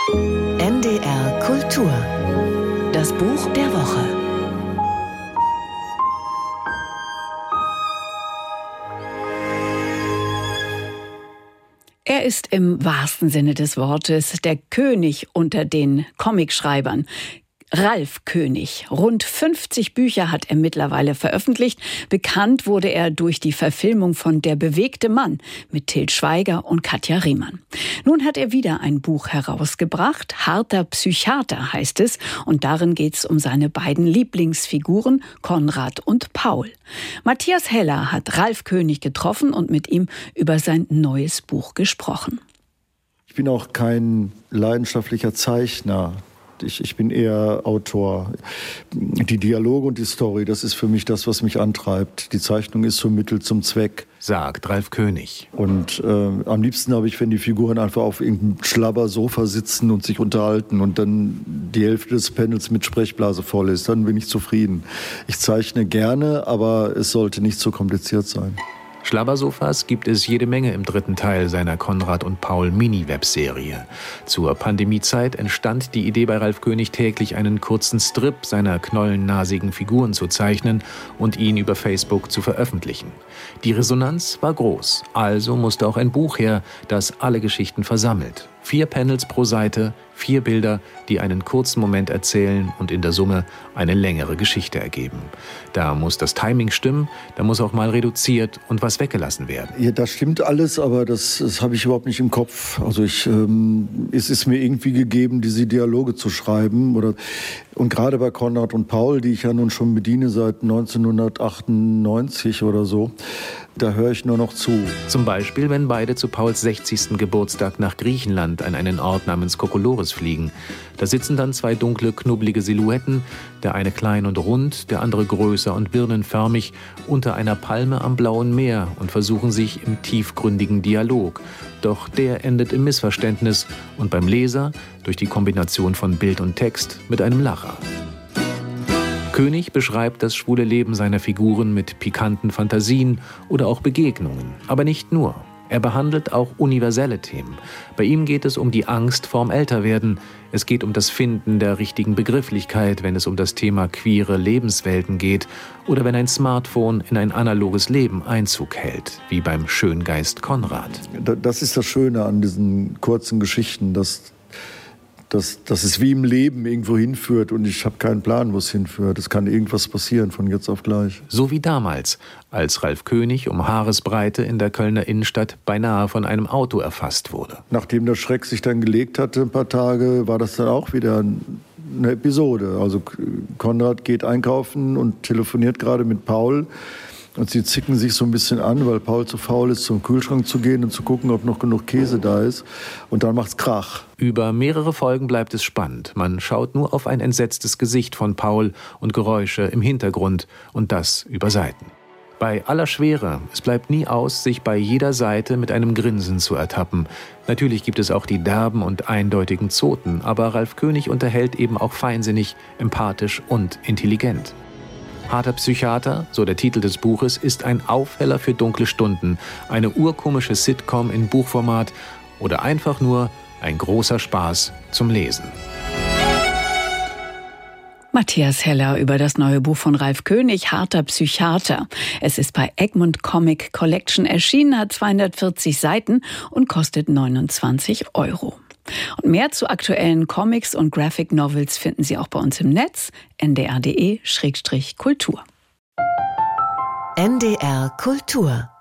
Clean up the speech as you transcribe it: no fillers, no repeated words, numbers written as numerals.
NDR Kultur. Das Buch der Woche. Er ist im wahrsten Sinne des Wortes der König unter den Comicschreibern. Ralf König. Rund 50 Bücher hat er mittlerweile veröffentlicht. Bekannt wurde er durch die Verfilmung von Der bewegte Mann mit Til Schweiger und Katja Riemann. Nun hat er wieder ein Buch herausgebracht. Harter Psychiater heißt es. Und darin geht es um seine beiden Lieblingsfiguren, Konrad und Paul. Matthias Heller hat Ralf König getroffen und mit ihm über sein neues Buch gesprochen. Ich bin auch kein leidenschaftlicher Zeichner. Ich bin eher Autor. Die Dialoge und die Story, das ist für mich das, was mich antreibt. Die Zeichnung ist so Mittel zum Zweck. Sagt Ralf König. Und am liebsten habe ich, wenn die Figuren einfach auf irgendeinem Schlabbersofa sitzen und sich unterhalten und dann die Hälfte des Panels mit Sprechblase voll ist. Dann bin ich zufrieden. Ich zeichne gerne, aber es sollte nicht so kompliziert sein. Schlabbersofas gibt es jede Menge im dritten Teil seiner Konrad und Paul Mini-Webserie. Zur Pandemiezeit entstand die Idee bei Ralf König, täglich einen kurzen Strip seiner knollennasigen Figuren zu zeichnen und ihn über Facebook zu veröffentlichen. Die Resonanz war groß, also musste auch ein Buch her, das alle Geschichten versammelt. 4 Panels pro Seite, 4 Bilder, die einen kurzen Moment erzählen und in der Summe eine längere Geschichte ergeben. Da muss das Timing stimmen, da muss auch mal reduziert und was weggelassen werden. Ja, das stimmt alles, aber das habe ich überhaupt nicht im Kopf. Also es ist mir irgendwie gegeben, diese Dialoge zu schreiben. Und gerade bei Konrad und Paul, die ich ja nun schon bediene seit 1998 oder so, da höre ich nur noch zu. Zum Beispiel, wenn beide zu Pauls 60. Geburtstag nach Griechenland an einen Ort namens Kokolores fliegen. Da sitzen dann 2 dunkle, knubbelige Silhouetten, der eine klein und rund, der andere größer und birnenförmig, unter einer Palme am blauen Meer und versuchen sich im tiefgründigen Dialog. Doch der endet im Missverständnis und beim Leser, durch die Kombination von Bild und Text, mit einem Lacher. König beschreibt das schwule Leben seiner Figuren mit pikanten Fantasien oder auch Begegnungen. Aber nicht nur. Er behandelt auch universelle Themen. Bei ihm geht es um die Angst vorm Älterwerden. Es geht um das Finden der richtigen Begrifflichkeit, wenn es um das Thema queere Lebenswelten geht oder wenn ein Smartphone in ein analoges Leben Einzug hält, wie beim Schöngeist Konrad. Das ist das Schöne an diesen kurzen Geschichten, dass es wie im Leben irgendwo hinführt und ich habe keinen Plan, wo es hinführt. Es kann irgendwas passieren von jetzt auf gleich. So wie damals, als Ralf König um Haaresbreite in der Kölner Innenstadt beinahe von einem Auto erfasst wurde. Nachdem der Schreck sich dann gelegt hatte, ein paar Tage, war das dann auch wieder eine Episode. Also Konrad geht einkaufen und telefoniert gerade mit Paul. Und sie zicken sich so ein bisschen an, weil Paul zu faul ist, zum Kühlschrank zu gehen und zu gucken, ob noch genug Käse da ist. Und dann macht's Krach. Über mehrere Folgen bleibt es spannend. Man schaut nur auf ein entsetztes Gesicht von Paul und Geräusche im Hintergrund. Und das über Seiten. Bei aller Schwere, es bleibt nie aus, sich bei jeder Seite mit einem Grinsen zu ertappen. Natürlich gibt es auch die derben und eindeutigen Zoten, aber Ralf König unterhält eben auch feinsinnig, empathisch und intelligent. Harter Psychiater, so der Titel des Buches, ist ein Aufheller für dunkle Stunden, eine urkomische Sitcom in Buchformat oder einfach nur ein großer Spaß zum Lesen. Matthias Heller über das neue Buch von Ralf König, Harter Psychiater. Es ist bei Egmont Comic Collection erschienen, hat 240 Seiten und kostet 29 €. Und mehr zu aktuellen Comics und Graphic Novels finden Sie auch bei uns im Netz, ndr.de/kultur. NDR Kultur